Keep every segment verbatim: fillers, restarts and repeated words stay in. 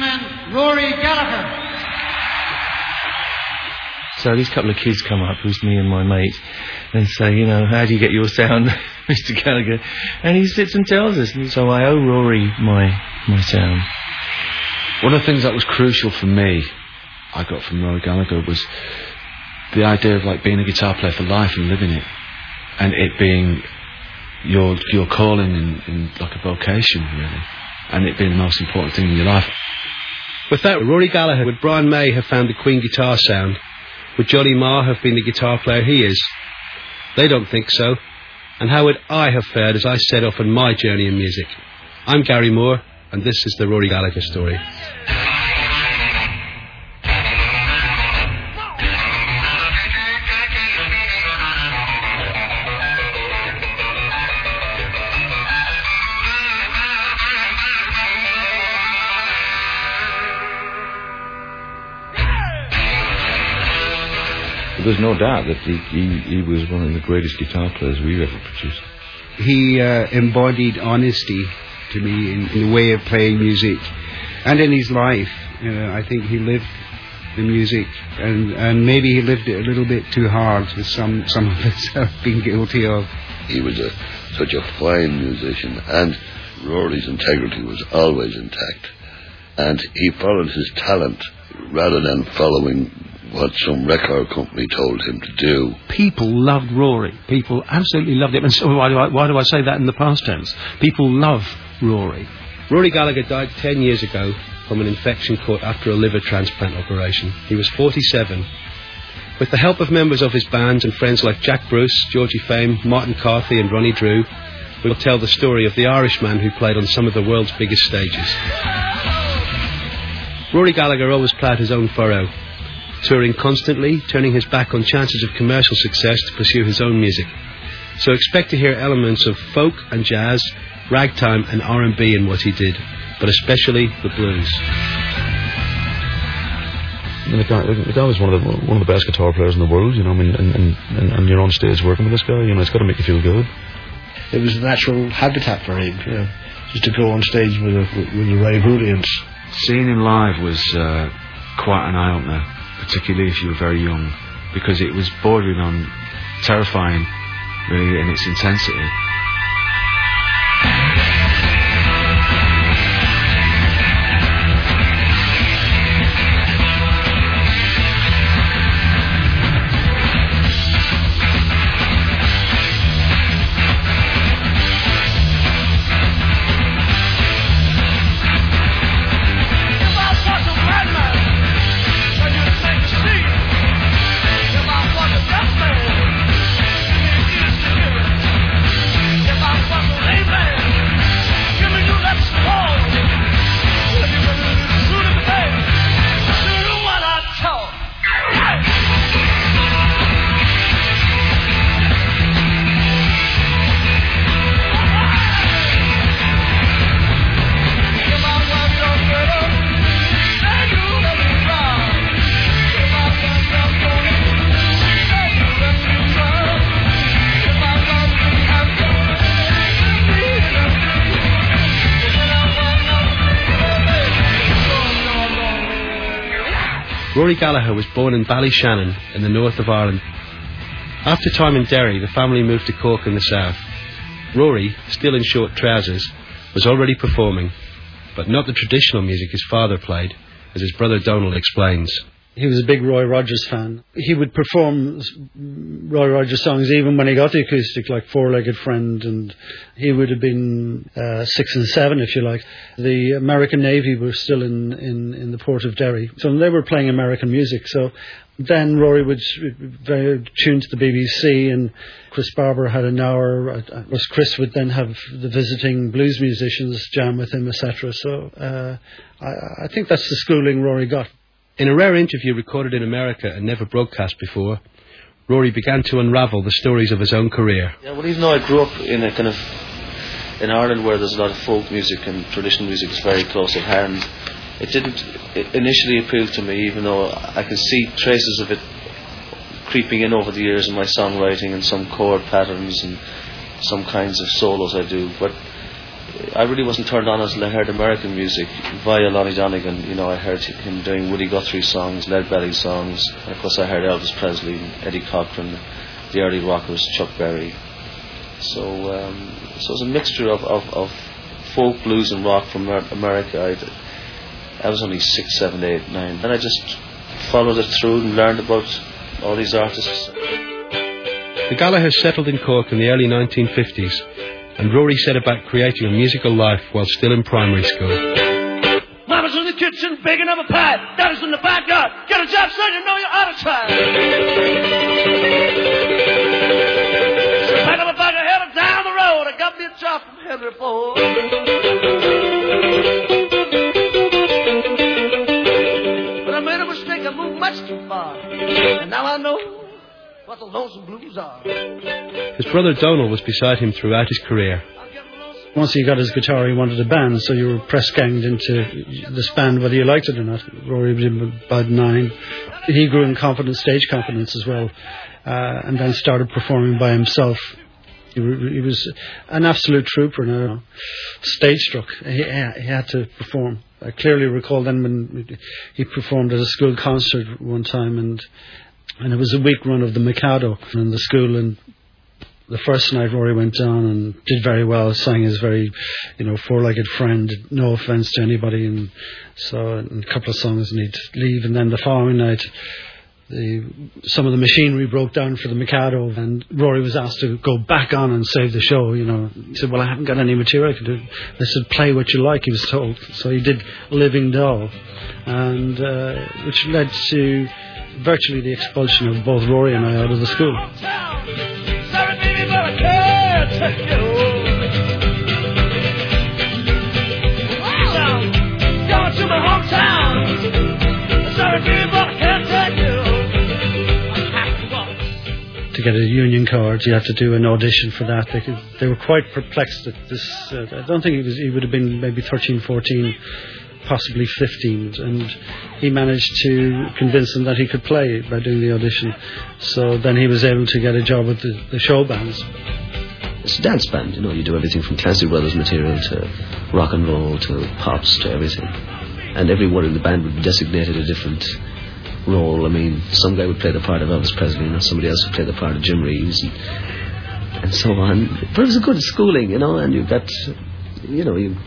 gentlemen, Rory Gallagher. So these couple of kids come up, who's me and my mate, and say, you know, how do you get your sound, Mister Gallagher? And he sits and tells us. And so I owe Rory my my sound. One of the things that was crucial for me, I got from Rory Gallagher, was the idea of like being a guitar player for life and living it, and it being your your calling in, in like a vocation, really, and it being the most important thing in your life. Without Rory Gallagher, would Brian May have found the Queen guitar sound? Would Johnny Marr have been the guitar player he is? They don't think so. And how would I have fared as I set off on my journey in music? I'm Gary Moore, and this is the Rory Gallagher story. There's no doubt that he, he, he was one of the greatest guitar players we've ever produced. He uh, embodied honesty to me in, in the way of playing music and in his life. Uh, I think he lived the music, and, and maybe he lived it a little bit too hard, as some, some of us have been guilty of. He was a, such a fine musician, and Rory's integrity was always intact. And he followed his talent rather than following what some record company told him to do. People loved Rory. People absolutely loved him. And so why do I, why do I say that in the past tense? People love Rory. Rory Gallagher died ten years ago from an infection caught after a liver transplant operation. He was forty-seven. With the help of members of his band and friends like Jack Bruce, Georgie Fame, Martin Carthy and Ronnie Drew, we'll tell the story of the Irishman who played on some of the world's biggest stages. Rory Gallagher always ploughed his own furrow, touring constantly, turning his back on chances of commercial success to pursue his own music. So expect to hear elements of folk and jazz, ragtime and R and B in what he did, but especially the blues. I mean, the guy, the guy was one of the one of the best guitar players in the world, you know. I mean, and, and, and you're on stage working with this guy, you know, it's got to make you feel good. It was a natural habitat for him, you know, just to go on stage with a with a rave audience. Seeing him live was uh, quite an eye opener, particularly if you were very young, because it was bordering on terrifying, really, in its intensity. Rory Gallagher was born in Ballyshannon in the north of Ireland. After time in Derry, the family moved to Cork in the south. Rory, still in short trousers, was already performing, but not the traditional music his father played, as his brother Donald explains. He was a big Roy Rogers fan. He would perform Roy Rogers songs even when he got the acoustic, like Four-Legged Friend, and he would have been uh, six and seven, if you like. The American Navy were still in, in, in the port of Derry, so they were playing American music. So then Rory would very tune to the B B C, and Chris Barber had an hour. Chris would then have the visiting blues musicians jam with him, et cetera. So uh, I, I think that's the schooling Rory got. In a rare interview recorded in America and never broadcast before, Rory began to unravel the stories of his own career. Yeah, well, even though I grew up in a kind of in Ireland where there's a lot of folk music and traditional music is very close at hand, it didn't initially appeal to me, even though I can see traces of it creeping in over the years in my songwriting and some chord patterns and some kinds of solos I do. But I really wasn't turned on until I heard American music via Lonnie Donegan. You know, I heard him doing Woody Guthrie songs, Lead Belly songs, and of course I heard Elvis Presley, Eddie Cochran, the early rockers, Chuck Berry. So, um, so it was a mixture of, of, of folk, blues and rock from America. I'd, I was only six, seven, eight, nine, and I just followed it through and learned about all these artists. The Gallaghers settled in Cork in the early nineteen fifties, and Rory set about creating a musical life while still in primary school. Mama's in the kitchen baking up a pie. Daddy's in the backyard. Get a job, son, you know you ought to try. So pack up a bag of headed down the road. I got me a job from Henry Ford. But I made a mistake. I moved much too far. And now I know what the lonesome blues are. His brother Donald was beside him throughout his career. Once he got his guitar, he wanted a band, so you were press-ganged into this band whether you liked it or not. Rory was about nine. He grew in confidence, stage confidence as well, uh, and then started performing by himself. He, he was an absolute trooper now, stage-struck. He, he had to perform. I clearly recall then when he performed at a school concert one time, and and it was a week run of the Mikado in the school, and the first night Rory went down and did very well, sang his very, you know, four-legged friend, no offence to anybody, and so and a couple of songs and he'd leave, and then the following night the, some of the machinery broke down for the Mikado, and Rory was asked to go back on and save the show, you know. He said, well, I haven't got any material I can do. They said, play what you like, he was told. So he did Living Doll, and uh, which led to virtually the expulsion of both Rory and I out of the school. Sorry, baby, but I can't take you home. Well, going to my hometown. Sorry, baby, but I can't take you home. I have to walk. To get a union card, you had to do an audition for that. They, could, they were quite perplexed at this. Uh, I don't think he was. He would have been maybe thirteen, fourteen, possibly fifteen, and he managed to convince them that he could play by doing the audition. So then he was able to get a job with the, the show bands. It's a dance band, you know, you do everything from Clancy Brothers material to rock and roll to pops to everything. And everyone in the band would be designated a different role. I mean, some guy would play the part of Elvis Presley, and somebody else would play the part of Jim Reeves, and, and so on. But it was a good schooling, you know, and you got, you know, you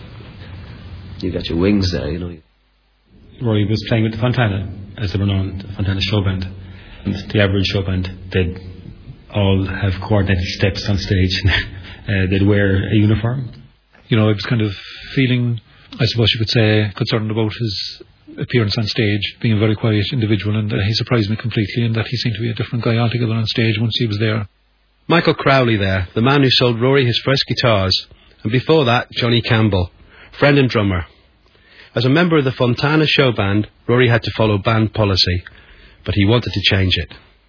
you got your wings there, you know. Rory was playing with the Fontana, as they were known, the Fontana show band. And the average show band, they'd all have coordinated steps on stage. uh, they'd wear a uniform. You know, I was kind of feeling, I suppose you could say, concerned about his appearance on stage, being a very quiet individual, and uh, he surprised me completely in that he seemed to be a different guy altogether on stage once he was there. Michael Crowley there, the man who sold Rory his first guitars, and before that, Johnny Campbell, friend and drummer. As a member of the Fontana show band, Rory had to follow band policy, but he wanted to change it.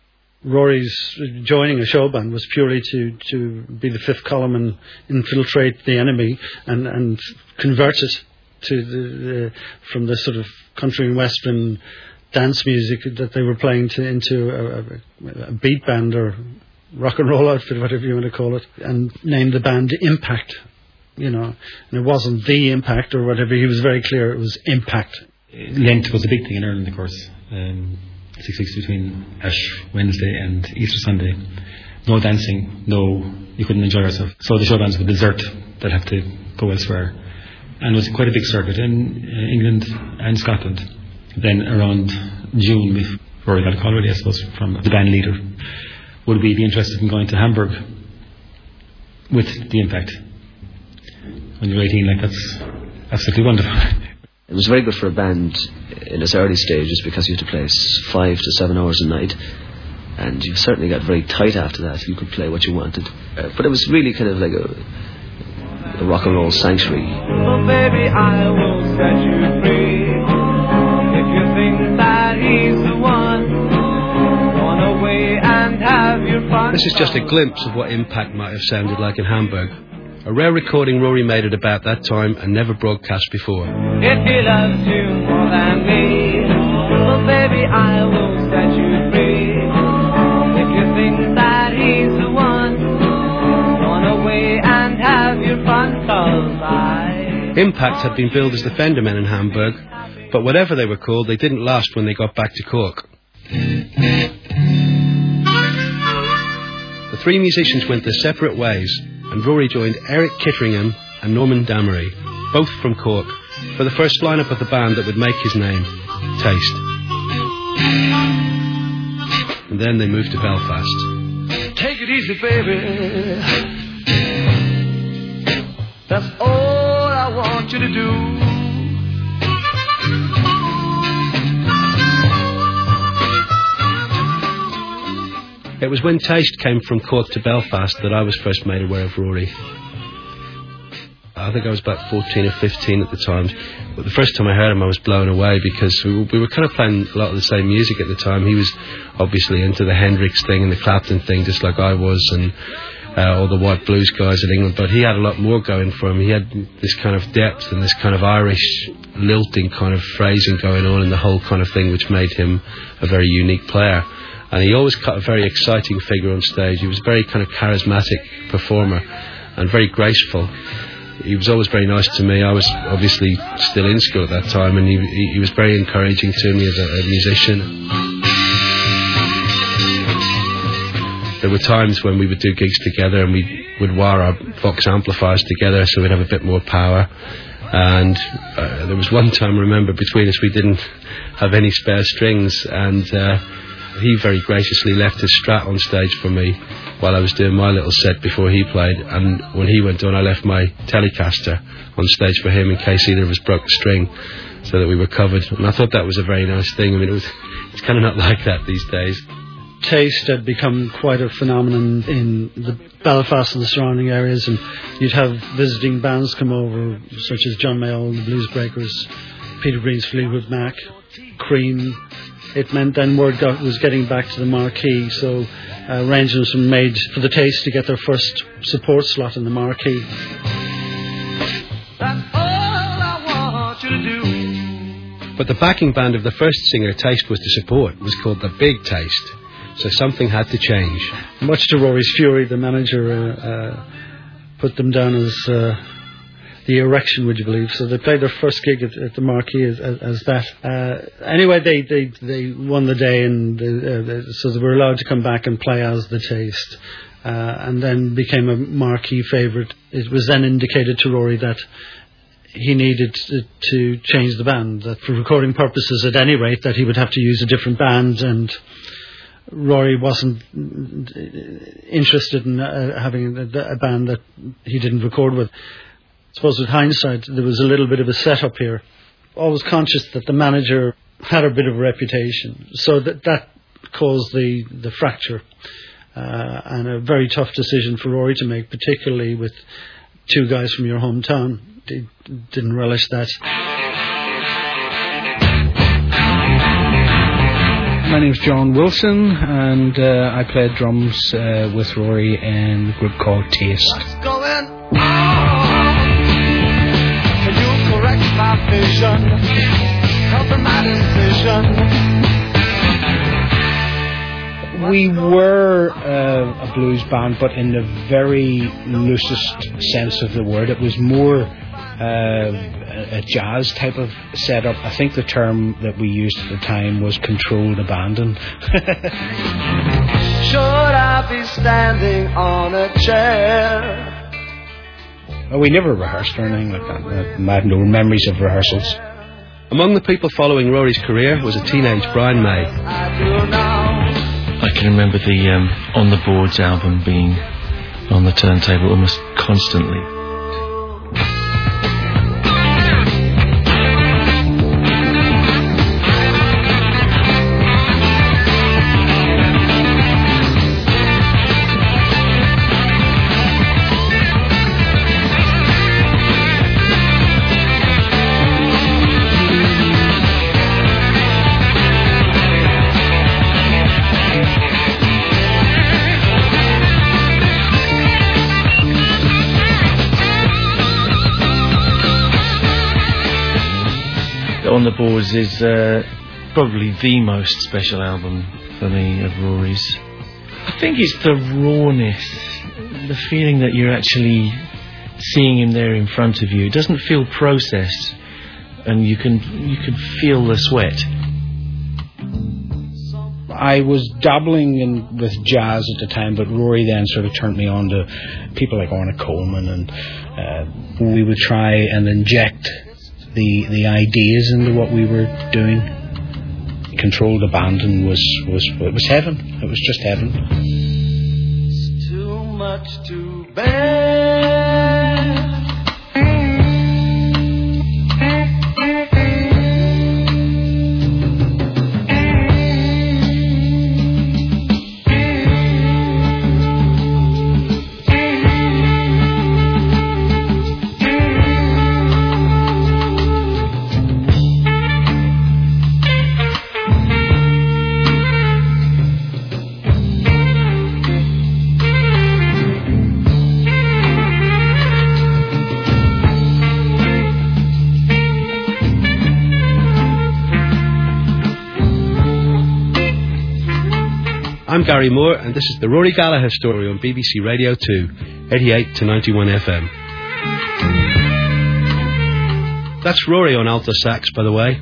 Rory's joining a show band was purely to, to be the fifth column and infiltrate the enemy and, and convert it to the, the from the sort of country and western dance music that they were playing to into a, a, a beat band or rock and roll outfit, whatever you want to call it, and name the band Impact. You know, and it wasn't the Impact or whatever. He was very clear it was Impact. Lent was a big thing in Ireland, of course. Um, six weeks between Ash Wednesday and Easter Sunday. No dancing, no, you couldn't enjoy yourself. So the show bands would desert, they'd have to go elsewhere. And it was quite a big circuit in uh, England and Scotland. Then around June, we've already got a call already, I suppose, from the band leader. Would we be interested in going to Hamburg with the Impact? When you're eighteen, like, that's absolutely wonderful. It was very good for a band in its early stages because you had to play five to seven hours a night, and you certainly got very tight after that. You could play what you wanted, uh, but it was really kind of like a, a rock and roll sanctuary. Oh, baby, I will set you free if you think that he's the one. Run away and have your fun. This is just a glimpse of what Impact might have sounded like in Hamburg. A rare recording Rory made at about that time and never broadcast before. If he loves you more than me, well, baby, I will set you free. If you think that he's the one, run away and and have your fun, 'cause I... Impact had been billed as the Fendermen in Hamburg, but whatever they were called, they didn't last when they got back to Cork. The three musicians went their separate ways, and Rory joined Eric Kitteringham and Norman Damery, both from Cork, for the first lineup of the band that would make his name, Taste. And then they moved to Belfast. Take it easy, baby. That's all I want you to do. It was when Taste came from Cork to Belfast that I was first made aware of Rory. I think I was about fourteen or fifteen at the time. But the first time I heard him, I was blown away because we, we were kind of playing a lot of the same music at the time. He was obviously into the Hendrix thing and the Clapton thing, just like I was, and uh, all the white blues guys in England. But he had a lot more going for him. He had this kind of depth and this kind of Irish lilting kind of phrasing going on in the whole kind of thing, which made him a very unique player. And he always cut a very exciting figure on stage. He was a very kind of charismatic performer and very graceful. He was always very nice to me. I was obviously still in school at that time, and he, he, he was very encouraging to me as a, a musician. There were times when we would do gigs together and we would wire our Vox amplifiers together so we'd have a bit more power. And uh, there was one time, I remember, between us we didn't have any spare strings, and uh, he very graciously left his Strat on stage for me while I was doing my little set before he played, and when he went on I left my Telecaster on stage for him in case either of us broke a string, so that we were covered. And I thought that was a very nice thing. I mean, it was, it's kind of not like that these days. Taste had become quite a phenomenon in the Belfast and the surrounding areas, and you'd have visiting bands come over, such as John Mayall, the Blues Breakers, Peter Green's Fleetwood Mac, Cream. It meant then word got, was getting back to the marquee, so uh, arrangements were made for the Taste to get their first support slot in the marquee. That's all I want you to do. But the backing band of the first singer Taste was to support was called the Big Taste, so something had to change. Much to Rory's fury, the manager uh, uh, put them down as uh, the Erection, would you believe? So they played their first gig at, at the Marquee as, as, as that. Uh, anyway, they, they, they won the day, and they, uh, they, so they were allowed to come back and play as the Taste, uh, and then became a Marquee favourite. It was then indicated to Rory that he needed to, to change the band, that for recording purposes at any rate, that he would have to use a different band, and Rory wasn't interested in uh, having a, a band that he didn't record with. I suppose with hindsight, there was a little bit of a setup here. Always conscious that the manager had a bit of a reputation, so that that caused the, the fracture, uh, and a very tough decision for Rory to make, particularly with two guys from your hometown. He didn't relish that. My name's John Wilson, and uh, I played drums uh, with Rory in a group called Taste. What's going on? Can you correct my vision? Help my decision. We were uh, a blues band, but in the very loosest sense of the word. It was more uh, a jazz type of setup. I think the term that we used at the time was controlled abandon. Should I be standing on a chair? Oh, we never rehearsed or anything like that. I had no memories of rehearsals. Among the people following Rory's career was a teenage Brian May. I can remember the um, On the Boards album being on the turntable almost constantly. On the Boards is uh, probably the most special album for me of Rory's. I think it's the rawness, the feeling that you're actually seeing him there in front of you. It doesn't feel processed, and you can you can feel the sweat. I was dabbling in with jazz at the time, but Rory then sort of turned me on to people like Ornette Coleman, and uh, we would try and inject the the ideas into what we were doing. Controlled abandon was was it was heaven. It was just heaven. It's too much to bear. I'm Gary Moore, and this is the Rory Gallagher Story on B B C Radio two, eighty-eight to ninety-one F M. That's Rory on alto sax, by the way.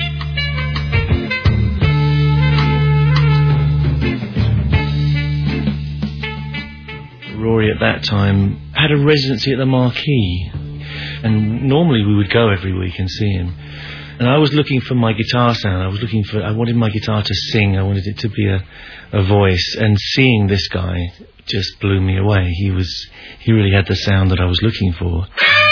Rory at that time had a residency at the Marquee, and normally we would go every week and see him. And I was looking for my guitar sound. I was looking for, I wanted my guitar to sing. I wanted it to be a, a voice. And seeing this guy just blew me away. He was, he really had the sound that I was looking for.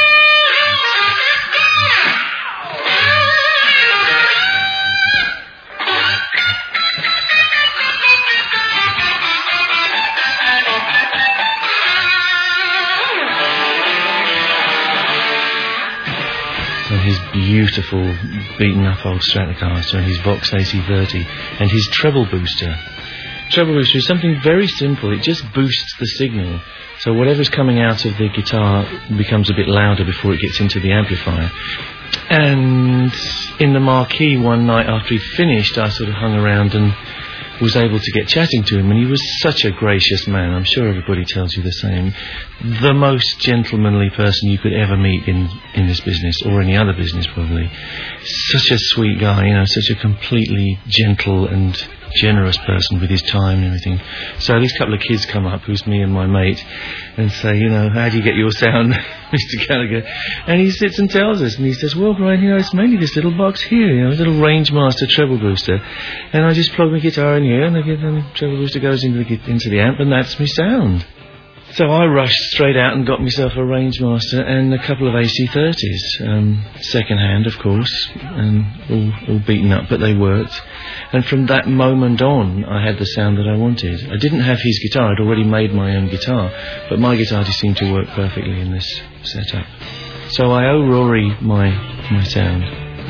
His beautiful beaten up old Stratocaster and his Vox A C thirty and his treble booster. Treble booster is something very simple. It just boosts the signal, so whatever's coming out of the guitar becomes a bit louder before it gets into the amplifier. And in the Marquee one night after he finished, I sort of hung around and was able to get chatting to him, and he was such a gracious man. I'm sure everybody tells you the same. The most gentlemanly person you could ever meet in, in this business, or any other business probably. Such a sweet guy, you know, such a completely gentle and generous person with his time and everything. So these couple of kids come up, who's me and my mate, and say, you know, how do you get your sound, Mister Gallagher? And he sits and tells us, and he says, well, Brian, you know, it's mainly this little box here, you know, a little Rangemaster treble booster, and I just plug my guitar in here, and the, the treble booster goes into the, into the amp, and that's my sound. So I rushed straight out and got myself a Rangemaster and a couple of A C thirties, um, second hand, of course, and all, all beaten up, but they worked. And from that moment on, I had the sound that I wanted. I didn't have his guitar; I'd already made my own guitar, but my guitar just seemed to work perfectly in this setup. So I owe Rory my my sound.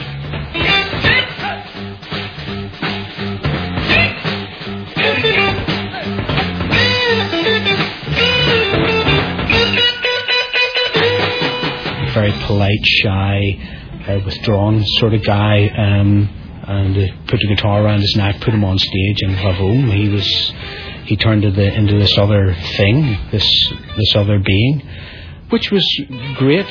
Very polite, shy, uh, withdrawn sort of guy, um, and uh, put the guitar around his neck, put him on stage, and bravo, he was, he turned into, the, into this other thing, this this other being, which was great.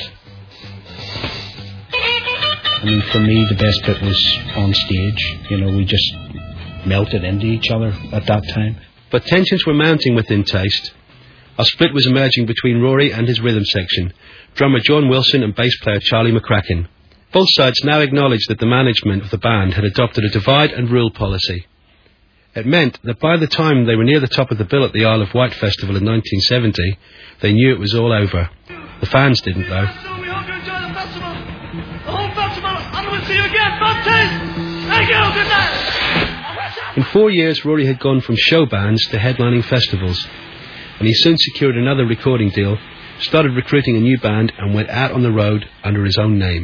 I mean, for me, the best bit was on stage. You know, we just melted into each other at that time. But tensions were mounting within Taste. A split was emerging between Rory and his rhythm section, drummer John Wilson and bass player Charlie McCracken. Both sides now acknowledged that the management of the band had adopted a divide and rule policy. It meant that by the time they were near the top of the bill at the Isle of Wight Festival in nineteen seventy, they knew it was all over. The fans didn't, though. So we hope you enjoy the festival, the whole festival, and we'll see you again. Bad Taste! Thank you, good night! In four years, Rory had gone from show bands to headlining festivals, and he soon secured another recording deal, started recruiting a new band, and went out on the road under his own name.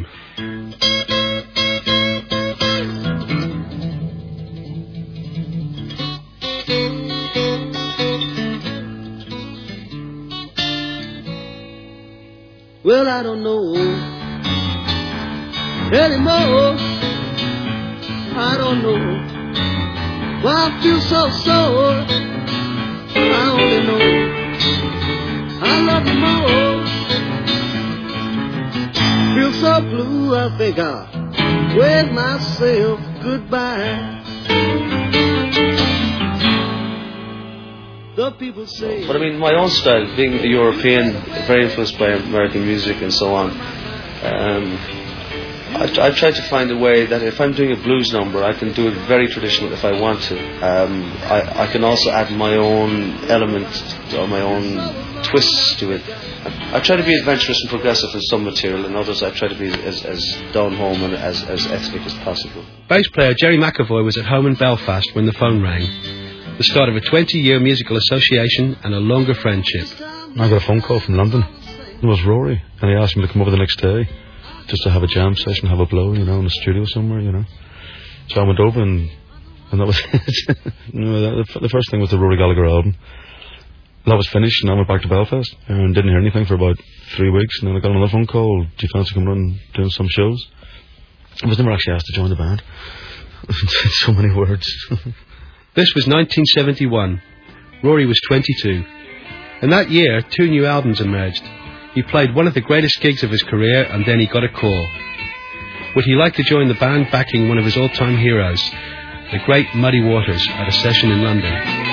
Well, I don't know anymore. I don't know why I feel so sore. I only know I love you more so blue, I think I'll wave myself goodbye. The people say. But I mean, my own style, being a European, very influenced by American music and so on, um, I, I try to find a way that if I'm doing a blues number, I can do it very traditional if I want to. Um, I, I can also add my own element or my own twists to it. I, I try to be adventurous and progressive in some material, and others I try to be as, as down home and as, as ethnic as possible. Bass player Jerry McAvoy was at home in Belfast when the phone rang. The start of a twenty-year musical association and a longer friendship. I got a phone call from London. It was Rory, and he asked me to come over the next day just to have a jam session, have a blow, you know, in the studio somewhere, you know. So I went over and and that was it. You know, the, the first thing was the Rory Gallagher album. That was finished, and I went back to Belfast and didn't hear anything for about three weeks, and then I got another phone call, do you fancy coming around and doing some shows? I was never actually asked to join the band. So many words. This was nineteen seventy-one. Rory was twenty-two. And that year, two new albums emerged. He played one of the greatest gigs of his career, and then he got a call. Would he like to join the band backing one of his all-time heroes, the great Muddy Waters, at a session in London?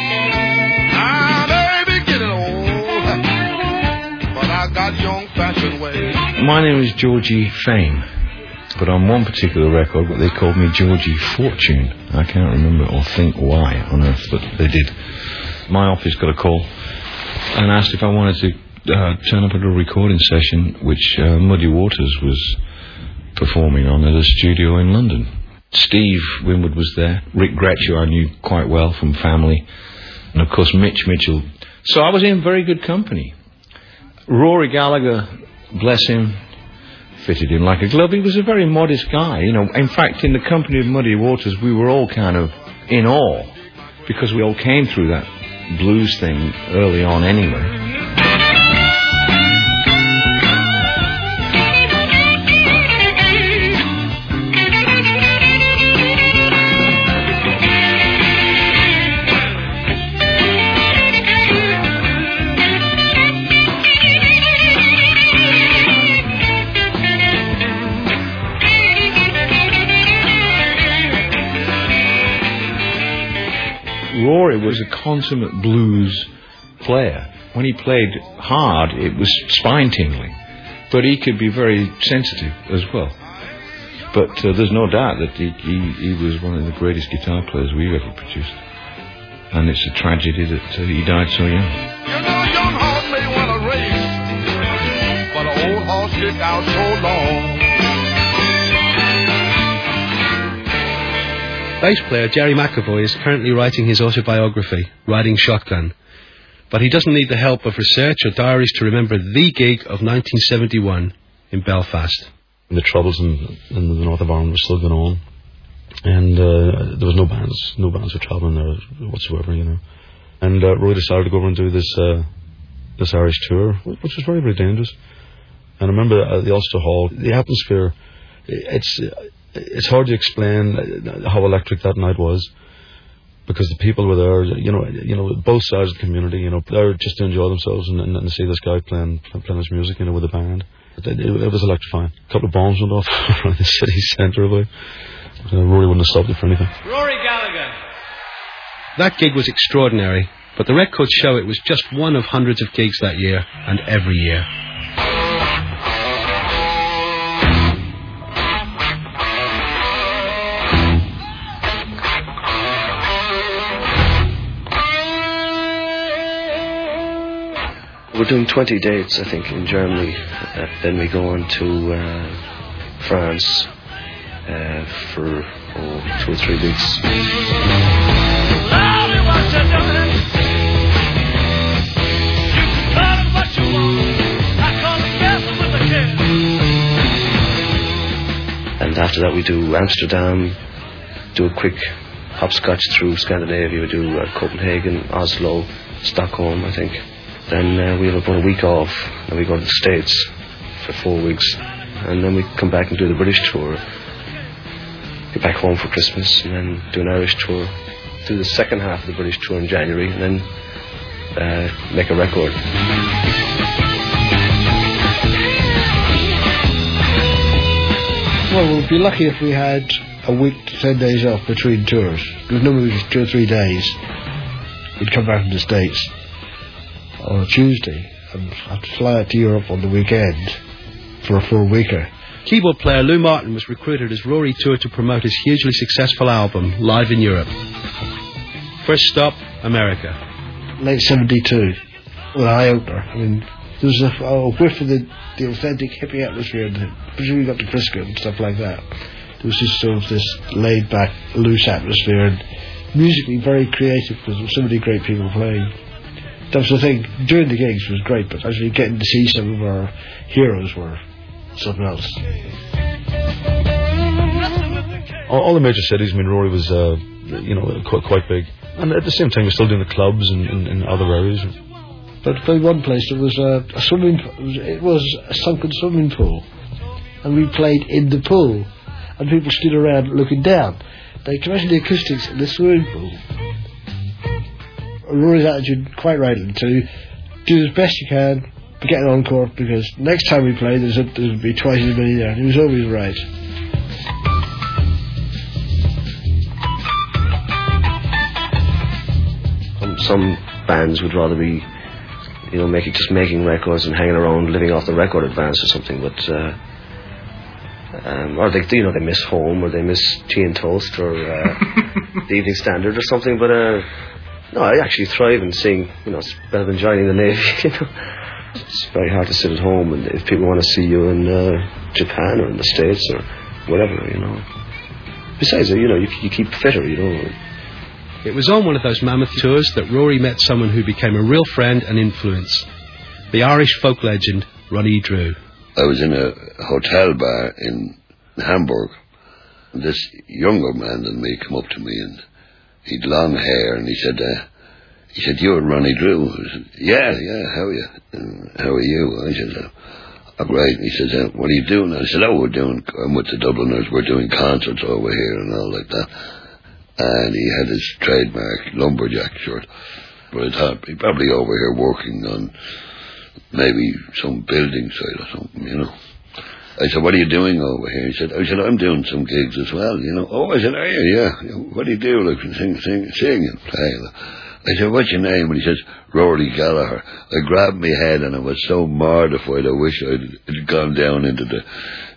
Ah, baby, getting old, but I got young-fashioned ways. My name is Georgie Fame. But on one particular record, what they called me Georgie Fortune. I can't remember or think why on earth, but they did. My office got a call and asked if I wanted to uh, turn up at a recording session which uh, Muddy Waters was performing on at a studio in London. Steve Winwood was there. Rick Gretsch, who I knew quite well from family. And of course Mitch Mitchell. So I was in very good company. Rory Gallagher, bless him, fitted in like a glove. He was a very modest guy, you know. In fact, in the company of Muddy Waters, we were all kind of in awe because we all came through that blues thing early on anyway. Rory was a consummate blues player. When he played hard, it was spine-tingling. But he could be very sensitive as well. But uh, there's no doubt that he, he, he was one of the greatest guitar players we've ever produced. And it's a tragedy that uh, he died so young. You know, a young horse may want a race, but an old horse stick out so long. Bass player Jerry McAvoy is currently writing his autobiography, Riding Shotgun. But he doesn't need the help of research or diaries to remember the gig of nineteen seventy-one in Belfast. The troubles in, in the north of Ireland were still going on. And uh, there was no bands, no bands were travelling there whatsoever, you know. And uh, Roy decided to go over and do this uh, this Irish tour, which was very, very dangerous. And I remember at the Ulster Hall, the atmosphere, it's... It's hard to explain how electric that night was, because the people were there, you know, you know, both sides of the community, you know, there just to enjoy themselves and, and, and see this guy playing playing his music, you know, with the band. It, it, it was electrifying. A couple of bombs went off around the city centre of it. Uh, Rory wouldn't have stopped it for anything. Rory Gallagher. That gig was extraordinary, but the records show it was just one of hundreds of gigs that year and every year. We're doing twenty dates, I think, in Germany. Uh, then we go on to uh, France uh, for oh, two or three weeks. And after that we do Amsterdam, do a quick hopscotch through Scandinavia. We do uh, Copenhagen, Oslo, Stockholm, I think. Then uh, we have about a week off, and we go to the States for four weeks, and then we come back and do the British tour, get back home for Christmas, and then do an Irish tour, do the second half of the British tour in January, and then uh, make a record. Well, we'd be lucky if we had a week to ten days off between tours. Because normally it was two or three days. We'd come back from the States on a Tuesday and have to fly out to Europe on the weekend for a full weeker. Keyboard player Lou Martin was recruited as Rory toured to promote his hugely successful album, Live in Europe. First stop, America. Late seventy-two, an eye-opener. I mean, there was a, a whiff of the, the authentic hippie atmosphere, and presumably got to Frisco and stuff like that. There was just sort of this laid-back, loose atmosphere, and musically very creative because there were so many great people playing. That was the thing. During the gigs was great, but actually getting to see some of our heroes were something else. All, all the major cities, I mean, Rory was, uh, you know, quite, quite big. And at the same time, we're still doing the clubs in, in, in other areas. But by one place, there was a, a swimming. It was, it was a sunken swimming pool, and we played in the pool, and people stood around looking down. They can imagine the acoustics in the swimming pool. Rory's attitude, quite rightly, to do as best you can, to get an encore, because next time we play, there's a, there'll be twice as many there. He was always right. Some bands would rather be, you know, making just making records and hanging around, living off the record advance or something. But uh, um, or they, you know, they miss home, or they miss tea and toast, or uh, the Evening Standard or something. But uh, no, I actually thrive in seeing. You know, it's better than joining the Navy. You know, it's very hard to sit at home, and if people want to see you in uh, Japan or in the States or whatever, you know. Besides, you know, you, you keep fitter, you know. It was on one of those mammoth tours that Rory met someone who became a real friend and influence. The Irish folk legend, Ronnie Drew. I was in a hotel bar in Hamburg. And this younger man than me came up to me, and he'd long hair, and he said, uh, he said, "You're Ronnie Drew." I said, "Yeah, yeah, how are you? And how are you?" I said, uh, "I'm great." And he says, uh, "What are you doing?" I said, "Oh, we're doing, I'm with the Dubliners, we're doing concerts over here and all like that." And he had his trademark lumberjack shirt. But I thought he'd probably over here working on maybe some building site or something, you know. I said, "What are you doing over here?" He said, I said, "I'm doing some gigs as well, you know." "Oh," I said, "Are you? Yeah. What do you do?" "Like, sing, sing, sing and play." I said, "What's your name?" And he says, "Rory Gallagher." I grabbed my head and I was so mortified. I wish I'd, I'd gone down into the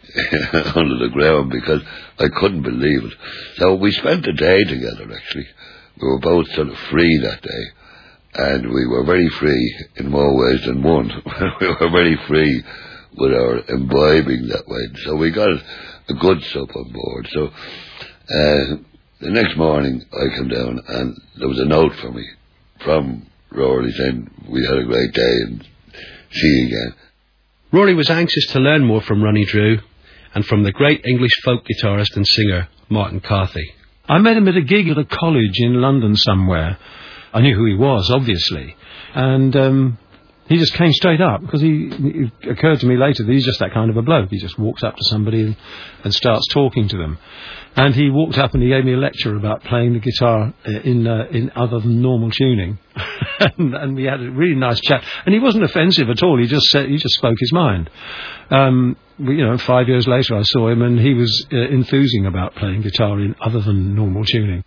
under the ground, because I couldn't believe it. So we spent the day together, actually. We were both sort of free that day, and we were very free in more ways than one. We were very free with our imbibing that way. So we got a good sup on board. So uh, the next morning I came down and there was a note for me from Rory saying we had a great day and see you again. Rory was anxious to learn more from Ronnie Drew and from the great English folk guitarist and singer Martin Carthy. I met him at a gig at a college in London somewhere. I knew who he was, obviously, and um, he just came straight up, because he, it occurred to me later that he's just that kind of a bloke. He just walks up to somebody and, and starts talking to them. And he walked up and he gave me a lecture about playing the guitar in uh, in other than normal tuning, and, and we had a really nice chat. And he wasn't offensive at all. He just said, he just spoke his mind. Um, we, you know, five years later I saw him, and he was uh, enthusing about playing guitar in other than normal tuning.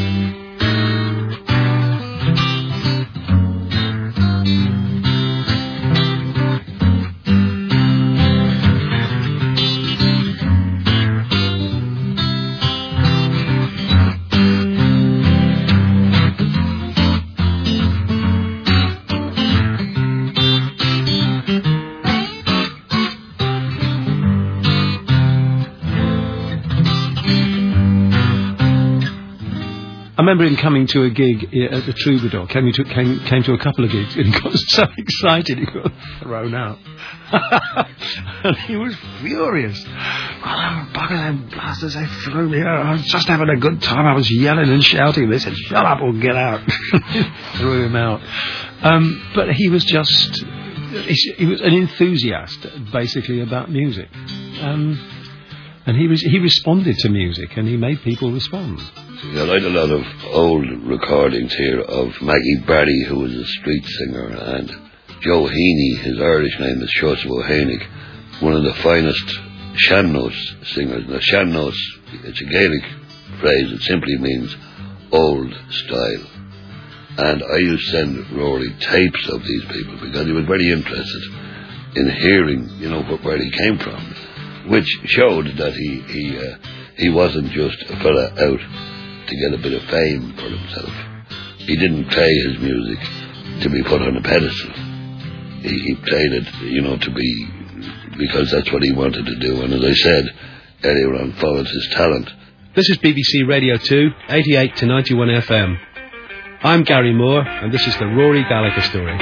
I remember him coming to a gig at the Troubadour, came to, came, came to a couple of gigs, and he got so excited he got thrown out. And he was furious. "Oh, bugger them bastards, they threw me out. I was just having a good time. I was yelling and shouting. They said, 'Shut up or get out.'" Threw him out. Um, but he was just, he was an enthusiast, basically, about music. Um, and he was he responded to music, and he made people respond. Yeah, I had a lot of old recordings here of Maggie Barry, who was a street singer, and Joe Heaney, his Irish name is Shosvo Heinig, one of the finest sean-nós singers. Now, sean-nós, it's a Gaelic phrase. It simply means old style. And I used to send Rory tapes of these people because he was very interested in hearing, you know, where he came from, which showed that he he uh, he wasn't just a fella out to get a bit of fame for himself. He didn't play his music to be put on a pedestal. He, he played it, you know, to be, because that's what he wanted to do. And as I said earlier on, followed his talent. This is B B C Radio two, eighty-eight to ninety-one F M. I'm Gary Moore, and this is the Rory Gallagher story.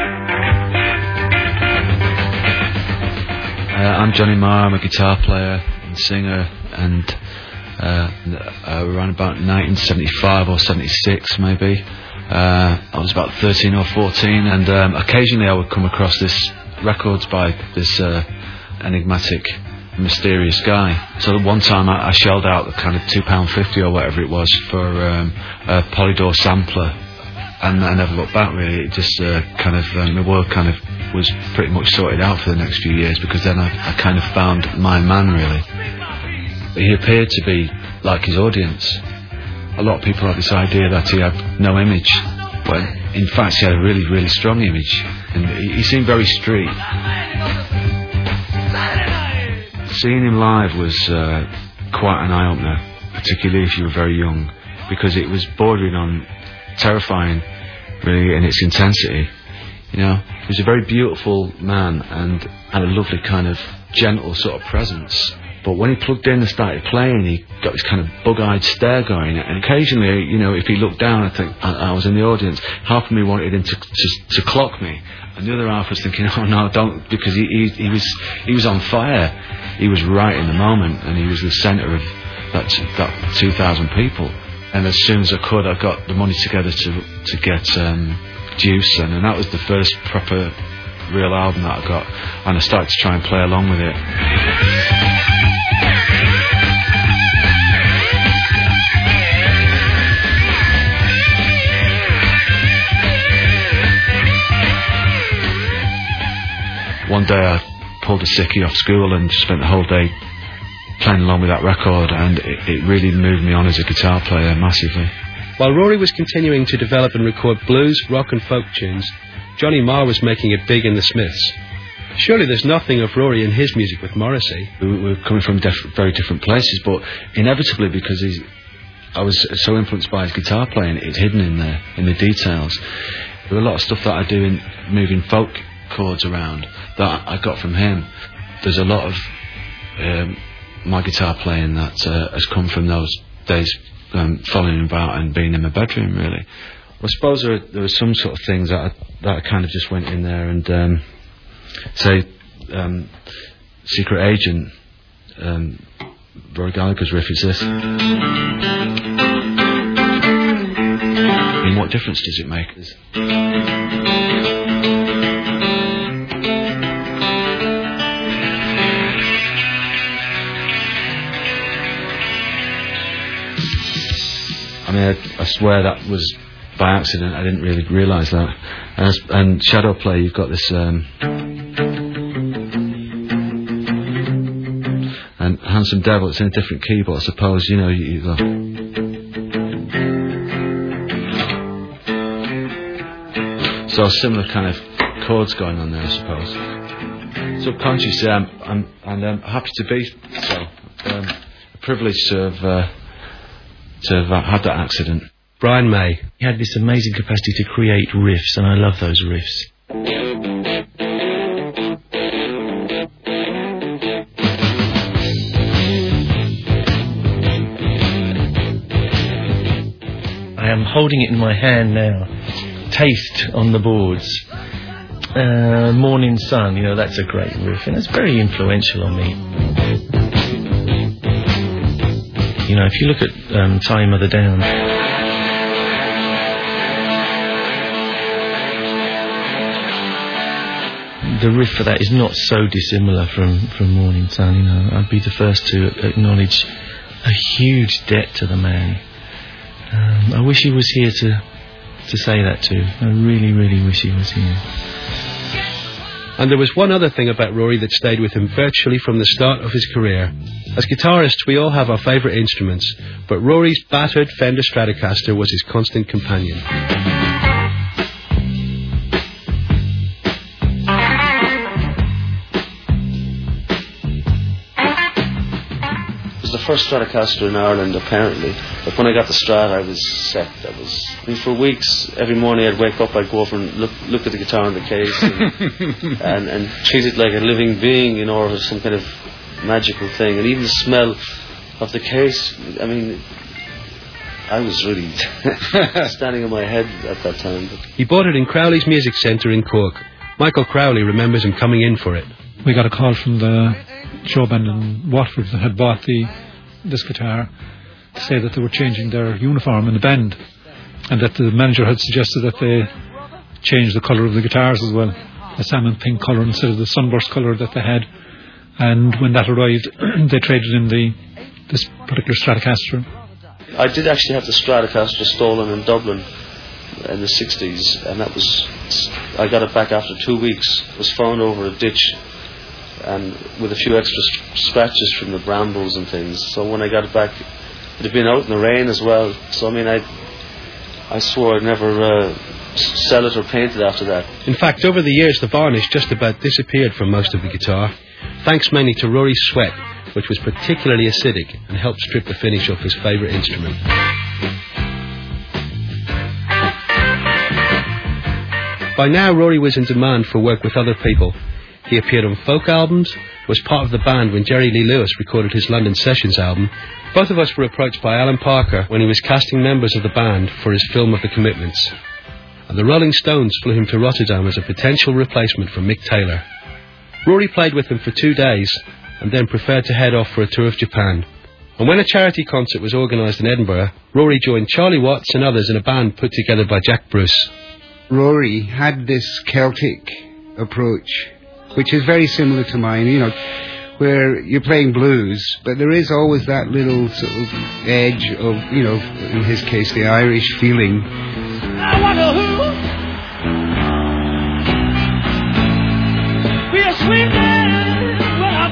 Uh, I'm Johnny Marr. I'm a guitar player and singer, and uh, uh, around about nineteen seventy-five or seventy-six, maybe. Uh, I was about thirteen or fourteen, and um, occasionally I would come across this records by this uh, enigmatic, mysterious guy. So one time I, I shelled out the kind of two pound fifty or whatever it was for um, a Polydor sampler, and I never looked back really. It just uh, kind of um, the world kind of was pretty much sorted out for the next few years, because then I, I kind of found my man really. He appeared to be like his audience. A lot of people had this idea that he had no image, when in fact he had a really, really strong image, and he, he seemed very street. Seeing him live was uh, quite an eye-opener, particularly if you were very young, because it was bordering on terrifying, really, in its intensity. You know, he was a very beautiful man and had a lovely kind of gentle sort of presence. But when he plugged in and started playing, he got this kind of bug-eyed stare going. And occasionally, you know, if he looked down, I think I, I was in the audience, half of me wanted him to, to to clock me, and the other half was thinking, oh no, don't, because he, he he was he was on fire. He was right in the moment, and he was the centre of that that two thousand people. And as soon as I could, I got the money together to to get um, Juice, and, and that was the first proper real album that I got, and I started to try and play along with it. One day I pulled a sickie off school and spent the whole day playing along with that record, and it, it really moved me on as a guitar player massively. While Rory was continuing to develop and record blues, rock and folk tunes, Johnny Marr was making it big in the Smiths. Surely there's nothing of Rory in his music with Morrissey. We were coming from diff- very different places, but inevitably, because he's, I was so influenced by his guitar playing, it's hidden in there, in the details. There were a lot of stuff that I do in moving folk chords around that I got from him. There's a lot of um, my guitar playing that uh, has come from those days um, following about and being in my bedroom, really. I suppose there, there were some sort of things that I, that I kind of just went in there and um, say um, Secret Agent, um, Rory Gallagher's riff is this. And what difference does it make? I mean, I, I swear that was by accident. I didn't really realise that. And, and Shadow Play, you've got this. Um, and Handsome Devil, it's in a different key, but I suppose, you know, you, you go. So similar kind of chords going on there, I suppose. Subconsciously, I'm, I'm, and I'm happy to be so. Um, a privilege to have. Uh, to have had that accident. Brian May. He had this amazing capacity to create riffs, and I love those riffs. I am holding it in my hand now. Taste on the boards. Uh, Morning Sun, you know, that's a great riff, and it's very influential on me. You know, if you look at um, Tie Your Mother Down, the riff for that is not so dissimilar from, from Morning Sun. You know, I'd be the first to acknowledge a huge debt to the man. Um, I wish he was here to to say that too. I really, really wish he was here. And there was one other thing about Rory that stayed with him virtually from the start of his career. As guitarists, we all have our favourite instruments, but Rory's battered Fender Stratocaster was his constant companion. It was the first Stratocaster in Ireland, apparently. But when I got the Strat, I was set. I was. I mean, for weeks, every morning I'd wake up, I'd go over and look look at the guitar in the case, and, and, and treat it like a living being, you know, or some kind of magical thing. And even the smell of the case. I mean, I was really standing on my head at that time. He bought it in Crowley's Music Centre in Cork. Michael Crowley remembers him coming in for it. We got a call from the show band in Watford that had bought the this guitar to say that they were changing their uniform in the band, and that the manager had suggested that they change the colour of the guitars as well, a salmon pink colour instead of the sunburst colour that they had. And when that arrived, they traded in the this particular Stratocaster. I did actually have the Stratocaster stolen in Dublin in the sixties, and that was, I got it back after two weeks. It was found over a ditch, and with a few extra scratches from the brambles and things. So when I got it back, it had been out in the rain as well. So I mean, I I swore I'd never uh, sell it or paint it after that. In fact, over the years, the varnish just about disappeared from most of the guitar, thanks mainly to Rory's sweat, which was particularly acidic and helped strip the finish off his favourite instrument. By now, Rory was in demand for work with other people. He appeared on folk albums, was part of the band when Jerry Lee Lewis recorded his London Sessions album. Both of us were approached by Alan Parker when he was casting members of the band for his film of the Commitments. And the Rolling Stones flew him to Rotterdam as a potential replacement for Mick Taylor. Rory played with them for two days and then preferred to head off for a tour of Japan. And when a charity concert was organised in Edinburgh, Rory joined Charlie Watts and others in a band put together by Jack Bruce. Rory had this Celtic approach, which is very similar to mine, you know, where you're playing blues, but there is always that little sort of edge of, you know, in his case, the Irish feeling. I wonder who be a sweet man when I'm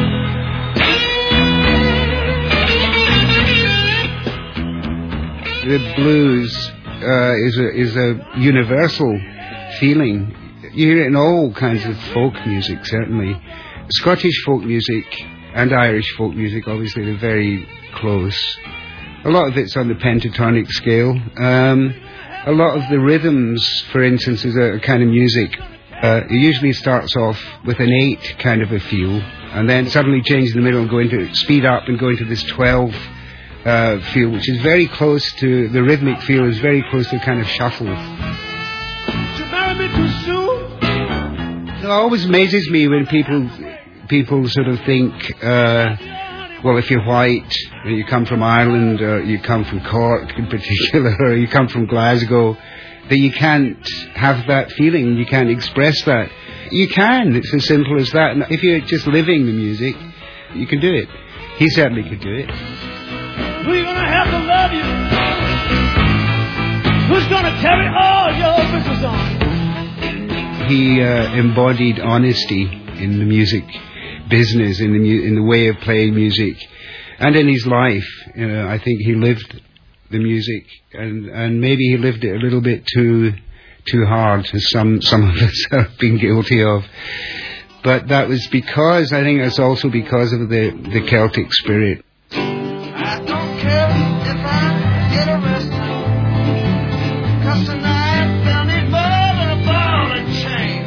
gone. The blues uh, is a is a universal feeling. You hear it in all kinds of folk music, certainly. Scottish folk music and Irish folk music, obviously, they're very close. A lot of it's on the pentatonic scale. Um, a lot of the rhythms, for instance, is a, a kind of music. Uh, it usually starts off with an eight kind of a feel, and then suddenly changes in the middle and go into speed up and go into this twelve uh, feel, which is very close to the rhythmic feel. Is very close to a kind of shuffle. It always amazes me when people people sort of think, uh, well, if you're white, or you come from Ireland, or you come from Cork in particular, or you come from Glasgow, that you can't have that feeling, you can't express that. You can, it's as simple as that. And if you're just living the music, you can do it. He certainly could do it. Who's gonna have to love you? Who's gonna carry all your business on? He uh, embodied honesty in the music business, in the mu- in the way of playing music, and in his life. You know, I think he lived the music, and, and maybe he lived it a little bit too too hard, as some some of us have been guilty of. But that was because, I think that's also because of the, the Celtic spirit. I don't care if I get arrested, 'cause tonight they'll need more than a ball and chain.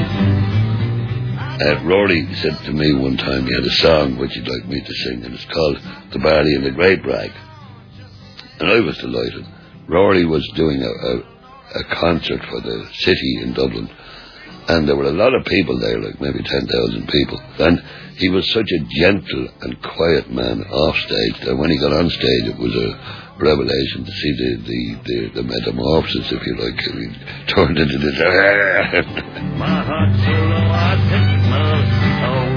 Uh, Rory said to me one time he had a song which he'd like me to sing, and it's called The Barley and the Great Brag. And I was delighted. Rory was doing a, a, a concert for the city in Dublin, and there were a lot of people there, like maybe ten thousand people. And he was such a gentle and quiet man off stage that when he got on stage, it was a revelation to see the, the, the, the metamorphosis, if you like. He turned into this... My heart's full of I think my soul.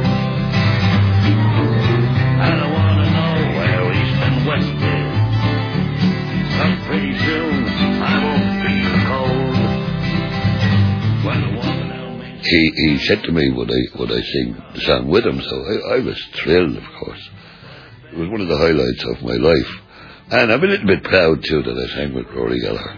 I don't want to know where east and west is. Some pretty soon I won't be cold. When the woman he, he said to me, would I would I sing the song with him? So I, I was thrilled, of course. It was one of the highlights of my life. And I'm a little bit proud, too, that I sang with Rory Gallagher.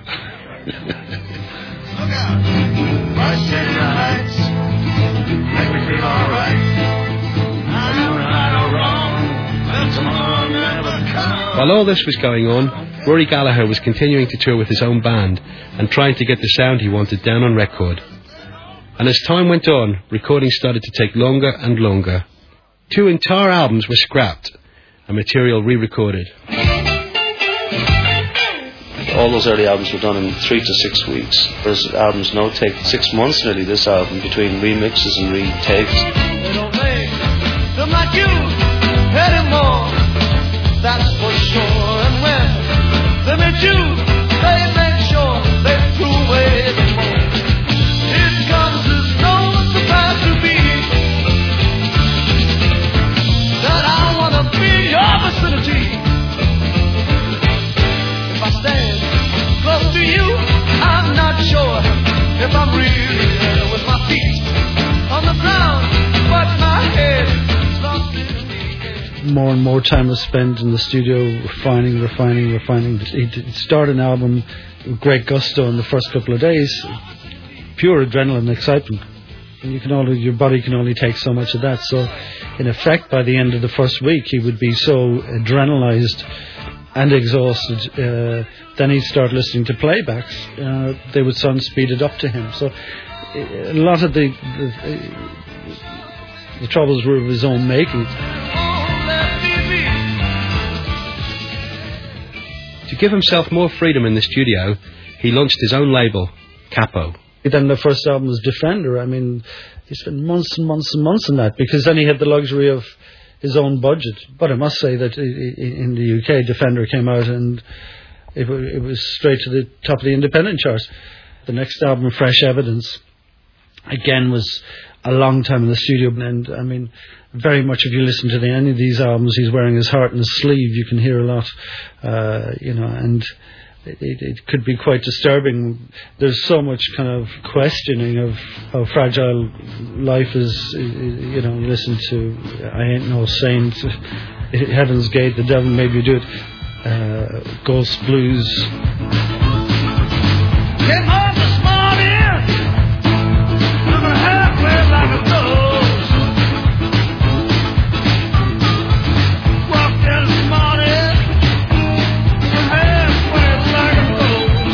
Look out! Rush in the heights. Make me feel alright. I know right or wrong. Well, tomorrow never comes. While all this was going on, Rory Gallagher was continuing to tour with his own band and trying to get the sound he wanted down on record. And as time went on, recording started to take longer and longer. Two entire albums were scrapped and material re-recorded. All those early albums were done in three to six weeks. Whereas albums now take six months nearly, this album, between remixes and retakes. They don't make them like you anymore. That's for sure. And when they meet you, they make sure they threw away the more. It comes as no surprise to me that I wanna be your vicinity. If I stand close to you, I'm not sure if I'm really there with my feet on the ground, but my head lost in the air. More and more time was spent in the studio refining, refining, refining. He'd start an album with great gusto in the first couple of days, pure adrenaline excitement. And you can only, your body can only take so much of that. So, in effect, by the end of the first week, he would be so adrenalized and exhausted. Uh, then he'd start listening to playbacks. Uh, they would sound speeded up to him. So, a lot of the the, the troubles were of his own making. To give himself more freedom in the studio, he launched his own label, Capo. Then the first album was Defender. I mean, he spent months and months and months on that because then he had the luxury of his own budget. But I must say that in the U K, Defender came out and it, it was straight to the top of the independent charts. The next album, Fresh Evidence, again was a long time in the studio. And I mean, very much if you listen to the, any of these albums, he's wearing his heart in his sleeve. You can hear a lot, uh, you know, and It, it could be quite disturbing. There's so much kind of questioning of how fragile life is. You know, listen to I Ain't No Saint, Heaven's Gate, The Devil Made Me Do It, uh, Ghost Blues. Came home this morning, looking halfway like a rose. Walked in this morning, looking halfway like a rose.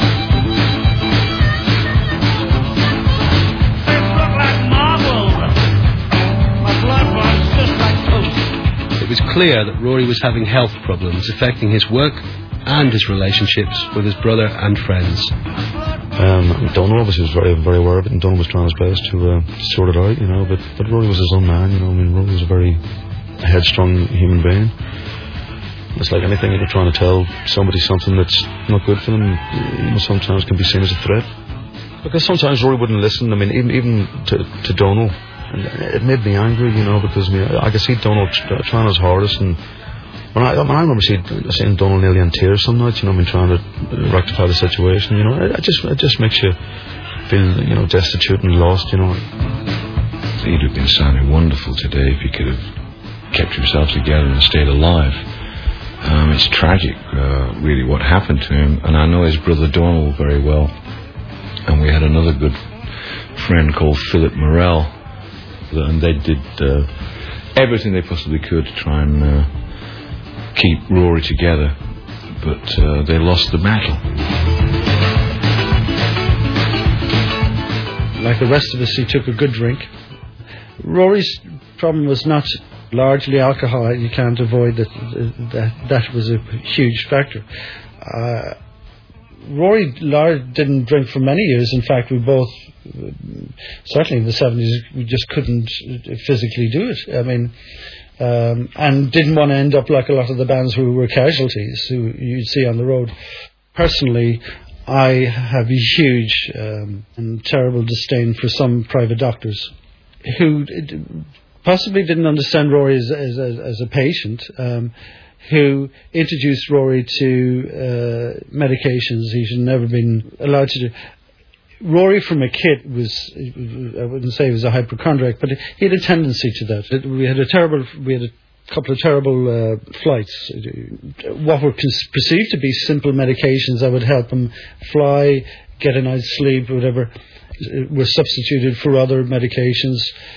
Things look like marble. My blood runs just like toast. It was clear that Rory was having health problems affecting his work and his relationships with his brother and friends. Um, Donald obviously was very, very aware of it, and Donald was trying his best to uh, sort it out, you know. But, but Rory was his own man, you know. I mean, Rory was a very headstrong human being. It's like anything, you're trying to tell somebody something that's not good for them, you know, sometimes can be seen as a threat. Because sometimes Rory wouldn't listen. I mean, even even to to Donald, and it made me angry, you know, because I mean, I could see Donald trying his hardest, and when I, I, mean, I remember seeing, seeing Donald nearly in tears some nights, you know, I mean, trying to rectify the situation, you know. It, it just it just makes you feel, you know, destitute and lost, you know. He'd have been sounding wonderful today if he could have kept himself together and stayed alive. Um, it's tragic, uh, really, what happened to him. And I know his brother Donald very well. And we had another good friend called Philip Morell. And they did uh, everything they possibly could to try and Uh, keep Rory together, but uh, they lost the battle. Like the rest of us, he took a good drink. Rory's problem was not largely alcohol. You can't avoid that. That, that was a huge factor. Uh, Rory lar- didn't drink for many years. In fact, we both, certainly in the seventies, we just couldn't physically do it. I mean, Um, and didn't want to end up like a lot of the bands who were casualties who you'd see on the road. Personally, I have a huge um, and terrible disdain for some private doctors who possibly didn't understand Rory as, as, a, as a patient, um, who introduced Rory to uh, medications he should never been allowed to do. Rory from a kid was, I wouldn't say he was a hypochondriac, but he had a tendency to that. We had a terrible, we had a couple of terrible uh, flights. What were perceived to be simple medications that would help him fly, get a night's sleep, whatever, were substituted for other medications.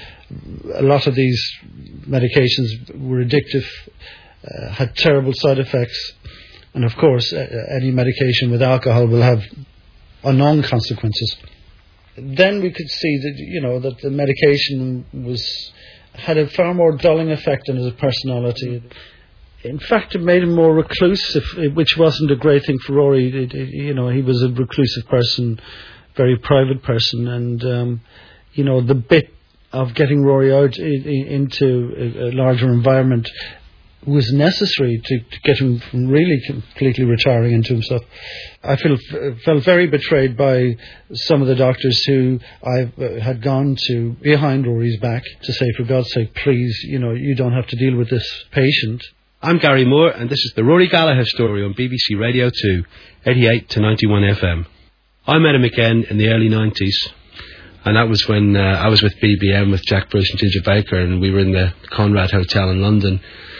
A lot of these medications were addictive, uh, had terrible side effects, and of course uh, any medication with alcohol will have unknown consequences. Then we could see that, you know, that the medication was had a far more dulling effect on his personality. In fact, it made him more reclusive, which wasn't a great thing for Rory. It, it, you know, he was a reclusive person, very private person, and um, you know, the bit of getting Rory out in, in, into a, a larger environment was necessary to, to get him from really completely retiring into himself. I feel, felt very betrayed by some of the doctors who I uh, had gone to behind Rory's back to say, for God's sake, please, you know, you don't have to deal with this patient. I'm Gary Moore, and this is the Rory Gallagher Story on B B C Radio two, eighty-eight to ninety-one F M. I met him again in the early nineties, and that was when uh, I was with B B M with Jack Bruce and Ginger Baker, and we were in the Conrad Hotel in London.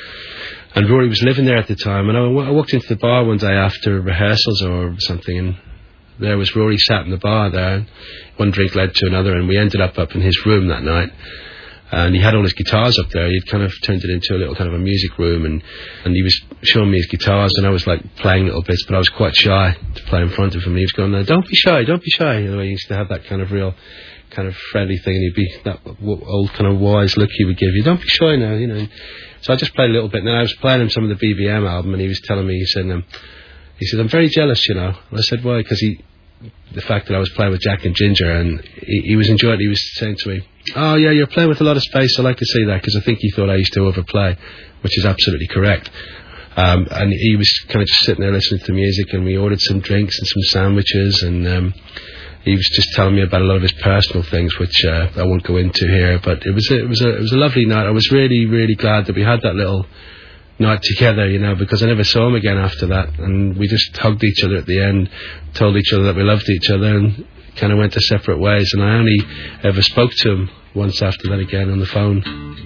And Rory was living there at the time, and I, w- I walked into the bar one day after rehearsals or something, and there was Rory sat in the bar there. One drink led to another, and we ended up up in his room that night. And he had all his guitars up there. He'd kind of turned it into a little kind of a music room, and, and he was showing me his guitars, and I was like playing little bits, but I was quite shy to play in front of him. And he was going, "Don't be shy, don't be shy." You know, he used to have that kind of real kind of friendly thing, and he'd be that old kind of wise look he would give you. "Don't be shy now," you know. So I just played a little bit, and then I was playing him some of the B B M album, and he was telling me, he said, um, he said, "I'm very jealous, you know." And I said, "Why?" Because he, the fact that I was playing with Jack and Ginger, and he, he was enjoying it. He was saying to me, "Oh yeah, you're playing with a lot of space. I like to see that," because I think he thought I used to overplay, which is absolutely correct. Um, and he was kind of just sitting there listening to the music, and we ordered some drinks and some sandwiches, and um, he was just telling me about a lot of his personal things, which uh, I won't go into here. But it was a, it was a it was a lovely night. I was really really glad that we had that little night together, you know, because I never saw him again after that, and we just hugged each other at the end, told each other that we loved each other, and kind of went to separate ways. And I only ever spoke to him once after that again on the phone.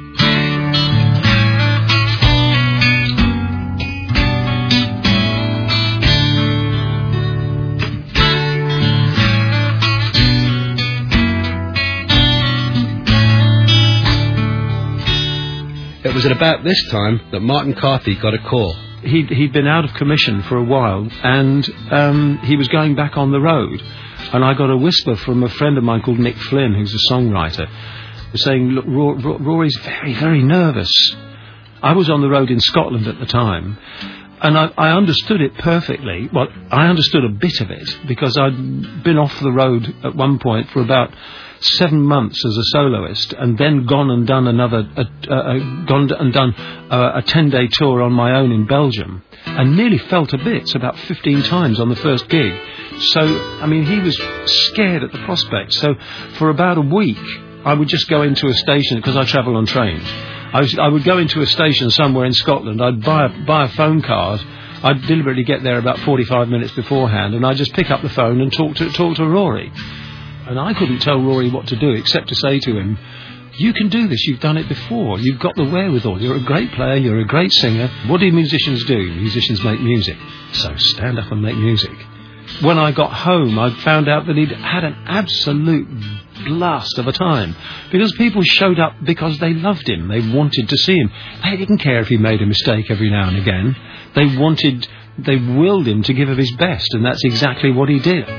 It was at about this time that Martin Carthy got a call. He'd, he'd been out of commission for a while, and um, he was going back on the road. And I got a whisper from a friend of mine called Nick Flynn, who's a songwriter, saying, "Look, Rory's very, very nervous." I was on the road in Scotland at the time, and I, I understood it perfectly. Well, I understood a bit of it, because I'd been off the road at one point for about seven months as a soloist, and then gone and done another, uh, uh, gone and done uh, a ten-day tour on my own in Belgium, and nearly fell to bits about fifteen times on the first gig. So, I mean, he was scared at the prospect. So, for about a week, I would just go into a station, because I travel on trains. I, was, I would go into a station somewhere in Scotland. I'd buy a, buy a phone card. I'd deliberately get there about forty-five minutes beforehand, and I'd just pick up the phone and talk to talk to Rory. And I couldn't tell Rory what to do except to say to him, "You can do this, you've done it before, you've got the wherewithal, you're a great player, you're a great singer. What do musicians do? Musicians make music. So stand up and make music." When I got home, I found out that he'd had an absolute blast of a time, because people showed up because they loved him, they wanted to see him. They didn't care if he made a mistake every now and again. They wanted, they willed him to give of his best, and that's exactly what he did.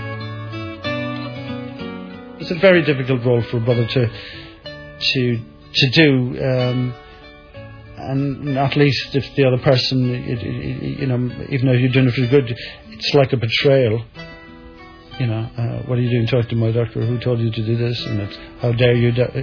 It's a very difficult role for a brother to to to do, um, and not least if the other person, it, it, you know, even though you're doing it for good, it's like a betrayal. You know, uh, what are you doing talking to my doctor? Who told you to do this? And it's, how dare you? Do-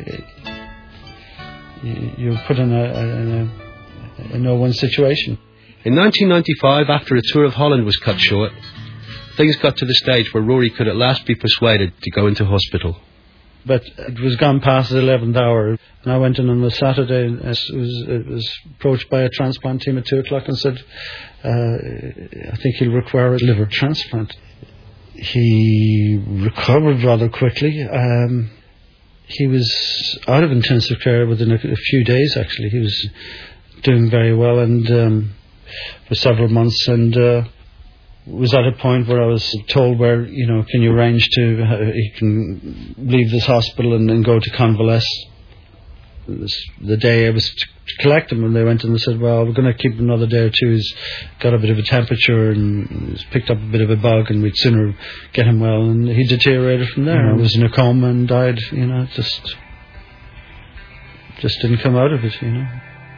you're put in a, in a, a no-one situation. In nineteen ninety-five, after a tour of Holland was cut short, things got to the stage where Rory could at last be persuaded to go into hospital. But it was gone past the eleventh hour, and I went in on the Saturday, and it was, it was approached by a transplant team at two o'clock and said, uh, "I think he'll require a liver transplant." he recovered rather quickly. Um, he was out of intensive care within a, a few days, actually. He was doing very well and um, for several months, and uh, was at a point where I was told, where, you know, can you arrange to, uh, he can leave this hospital and then go to convalesce. The day I was to collect him, and they went and they said, well, we're going to keep him another day or two. He's got a bit of a temperature and he's picked up a bit of a bug, and we'd sooner get him well. And he deteriorated from there. Mm-hmm. I was in a coma and died, you know, just just didn't come out of it, you know.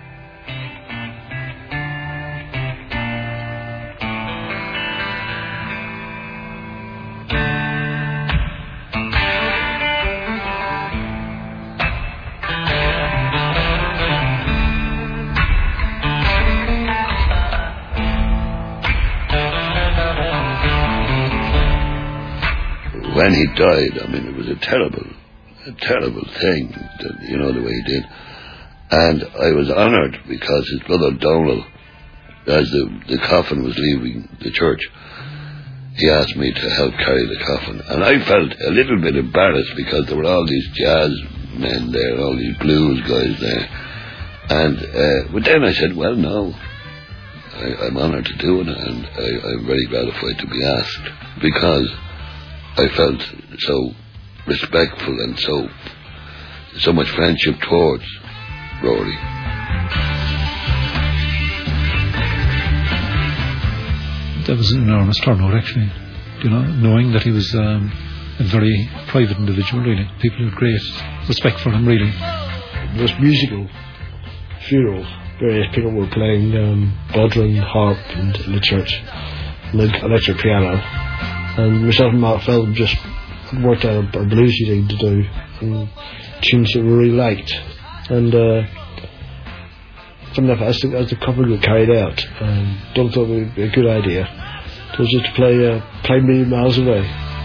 When he died, I mean, it was a terrible, a terrible thing, that, you know, the way he did. And I was honoured because his brother Donald, as the, the coffin was leaving the church, he asked me to help carry the coffin. And I felt a little bit embarrassed because there were all these jazz men there, all these blues guys there. And uh, but then I said, well, no, I, I'm honoured to do it, and I, I'm very gratified to be asked, because I felt so respectful and so so much friendship towards Rory. That was an enormous turnout, actually. You know, knowing that he was um, a very private individual, really. People had great respect for him, really. It was musical funeral. Various people were playing um, bodhrán, harp, and in the church, and the electric piano. And myself and Mark Feldman just worked out a, a bluesy thing to do, and tunes that we really liked. And uh, something like as the, as the couple were carried out, um, Doug thought it would be a good idea. It was just to play, uh, play me miles away.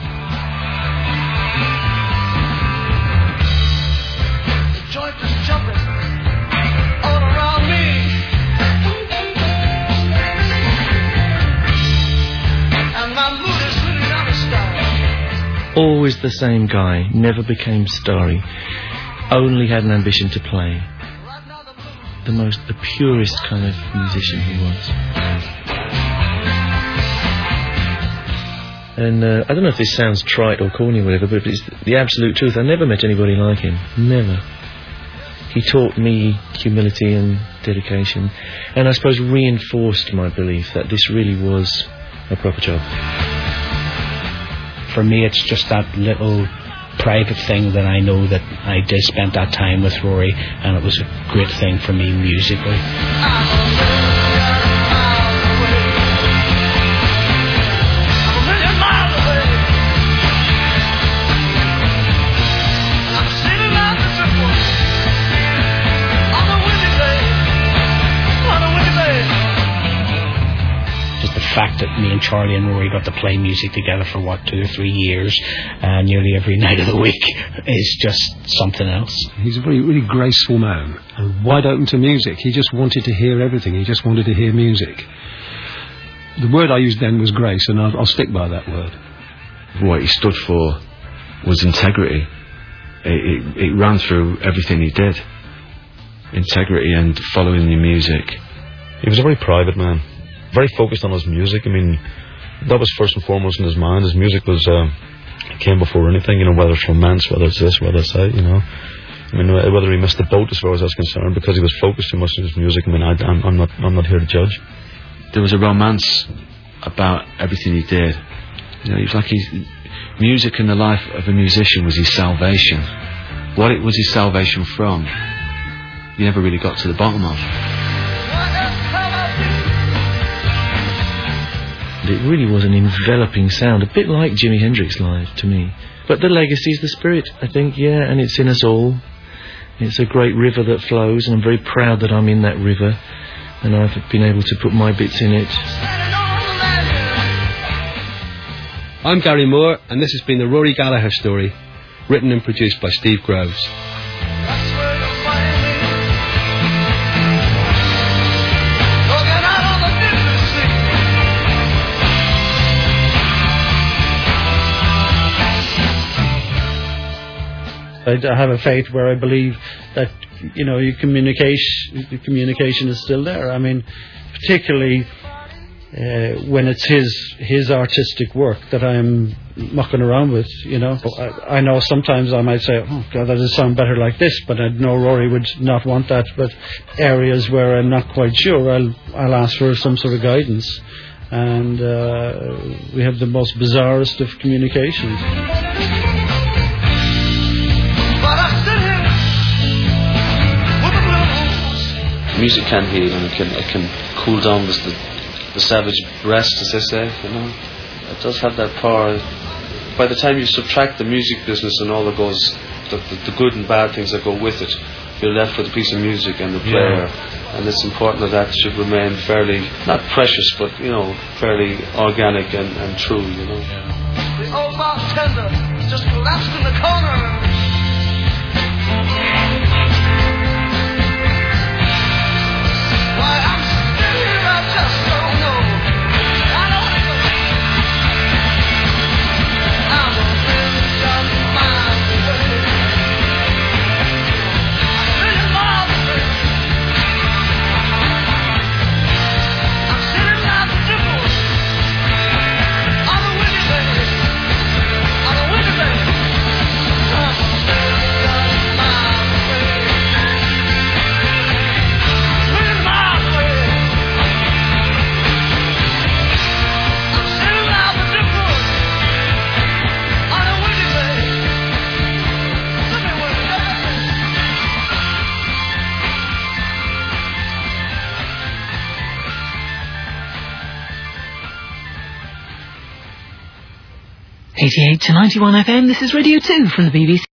Always the same guy, never became starry, only had an ambition to play. The most, the purest kind of musician he was. And uh, I don't know if this sounds trite or corny or whatever, but it's the absolute truth. I never met anybody like him. Never. He taught me humility and dedication, and I suppose reinforced my belief that this really was a proper job. For me, it's just that little private thing that I know that I did spend that time with Rory, and it was a great thing for me musically. The fact that me and Charlie and Rory got to play music together for what, two or three years, uh, nearly every night of the week, is just something else. He's a very, really graceful man and wide open to music. He just wanted to hear everything. He just wanted to hear music. The word I used then was grace, and I'll, I'll stick by that word. What he stood for was integrity. It, it, it ran through everything he did. Integrity and following your music. He was a very private man. Very focused on his music. I mean, that was first and foremost in his mind. His music was uh, came before anything, you know, whether it's romance, whether it's this, whether it's that, you know. I mean, whether he missed the boat as far as I was concerned, because he was focused too much on his music. I mean, I, I'm, I'm not, I'm not here to judge. There was a romance about everything he did. You know, he was like his music in the life of a musician was his salvation. What it was his salvation from, you never really got to the bottom of. It really was an enveloping sound, a bit like Jimi Hendrix live to me. But the legacy is the spirit, I think, yeah, and it's in us all. It's a great river that flows, and I'm very proud that I'm in that river, and I've been able to put my bits in it. I'm Gary Moore, and this has been the Rory Gallagher story, written and produced by Steve Groves. I, I have a faith where I believe that, you know, you communication, communication is still there. I mean, particularly uh, when it's his his artistic work that I'm mucking around with, you know. I, I know sometimes I might say, oh God, that does sound better like this, but I know Rory would not want that. But areas where I'm not quite sure, I'll I'll ask for some sort of guidance. And uh, we have the most bizarrest of communications. Music can heal, and it can it can cool down the, the savage breast, as they say. You know, it does have that power. By the time you subtract the music business and all that goes, the, the, the good and bad things that go with it, you're left with a piece of music and the player. Yeah. And it's important that that should remain fairly, not precious, but, you know, fairly organic and, and true, you know. Yeah. The old bartender just collapsed in the corner. Why, I'm still, I just don't know. I don't know. I'm a million miles away. A million miles away. I'm sitting at the table on a windy day. On a windy day. I'm a million miles away. A million miles away. I'm sitting at the table on a windy day. Tell me what it does. eighty-eight to ninety-one F M, this is Radio two from the B B C.